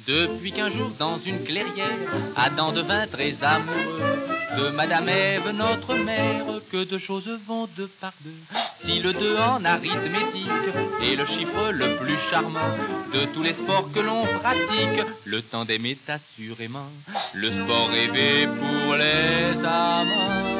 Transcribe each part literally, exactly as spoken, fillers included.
Depuis qu'un jour dans une clairière, Adam devint très amoureux de Madame Ève, notre mère, que deux choses vont deux par deux. Si le deux en arithmétique est le chiffre le plus charmant de tous les sports que l'on pratique, le tandem est assurément le sport rêvé pour les amants.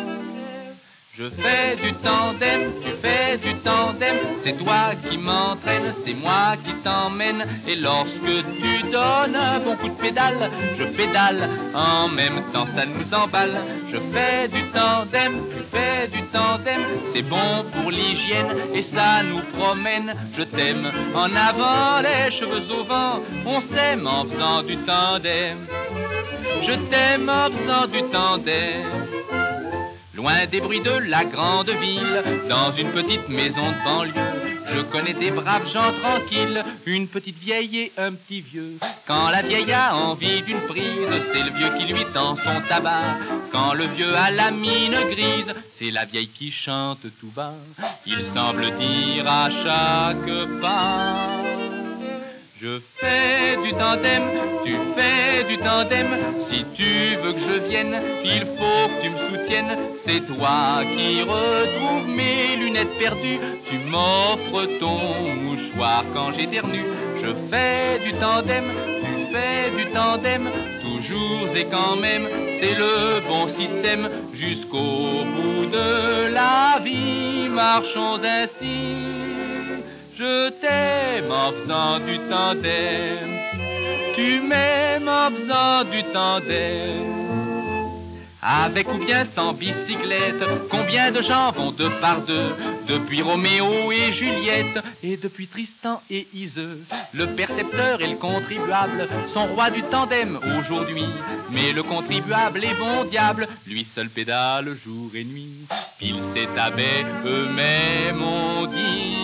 Je fais du tandem, tu fais du tandem, c'est toi qui m'entraîne, c'est moi qui t'emmène. Et lorsque tu donnes un bon coup de pédale, je pédale, en même temps ça nous emballe. Je fais du tandem, tu fais du tandem, c'est bon pour l'hygiène et ça nous promène. Je t'aime, en avant les cheveux au vent, on s'aime en faisant du tandem. Je t'aime en faisant du tandem. Loin des bruits de la grande ville, dans une petite maison de banlieue, je connais des braves gens tranquilles, une petite vieille et un petit vieux. Quand la vieille a envie d'une prise, c'est le vieux qui lui tend son tabac. Quand le vieux a la mine grise, c'est la vieille qui chante tout bas. Il semble dire à chaque pas: je fais du tandem, tu fais du tandem. Si tu veux que je vienne, il faut que tu me soutiennes. C'est toi qui retrouves mes lunettes perdues. Tu m'offres ton mouchoir quand j'éternue. Je fais du tandem, tu fais du tandem. Toujours et quand même, c'est le bon système. Jusqu'au bout de la vie, marchons ainsi. Je t'aime en faisant du tandem, tu m'aimes en faisant du tandem. Avec ou bien sans bicyclette, combien de gens vont deux par deux, depuis Roméo et Juliette, et depuis Tristan et Iseux. Le percepteur et le contribuable sont rois du tandem aujourd'hui, mais le contribuable est bon diable, lui seul pédale jour et nuit. Pile c'est abbé, eux-mêmes ont dit: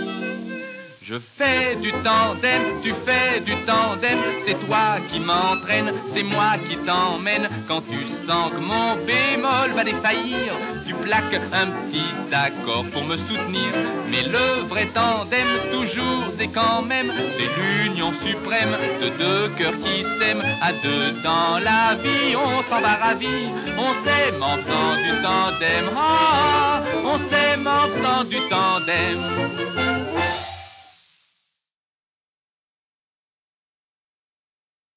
je fais du tandem, tu fais du tandem, c'est toi qui m'entraîne, c'est moi qui t'emmène. Quand tu sens que mon bémol va défaillir, tu plaques un petit accord pour me soutenir. Mais le vrai tandem, toujours et quand même, c'est l'union suprême de deux cœurs qui s'aiment. À deux dans la vie, on s'en va ravi, on s'aime en faisant du tandem. Ah, on s'aime en faisant du tandem.